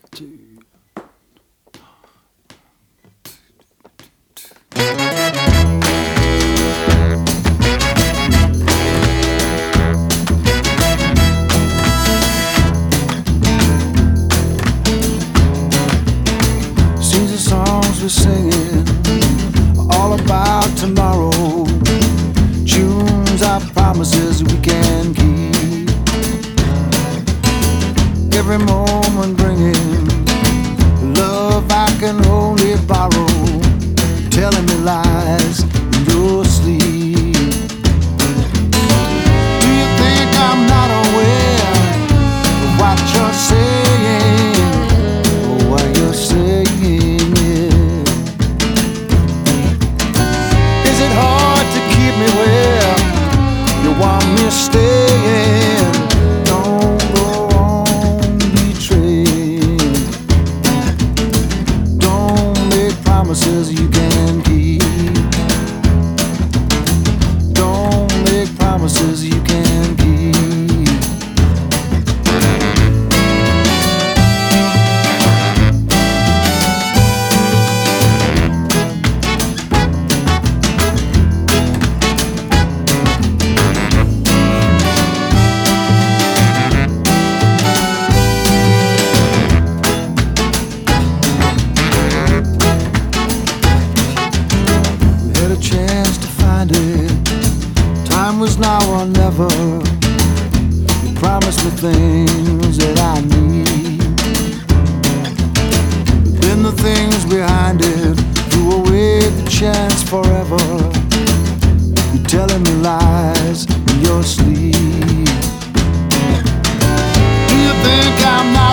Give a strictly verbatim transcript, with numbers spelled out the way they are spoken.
Seems the songs we're singing are all about tomorrow. Tunes are promises we can keep. Every moment bringing love I can only borrow, telling me lies in your sleep. Do you think I'm not aware of what you're saying, or what you're saying? Yeah. Is it hard to keep me where you want me staying? Don't go on betraying. Don't make promises you can't keep. Don't make promises you can't keep. Chance to find it. Time was now or never. You promised me things that I need, but then the things behind it threw away the chance forever. You're telling me lies in your sleep. Do you think I'm not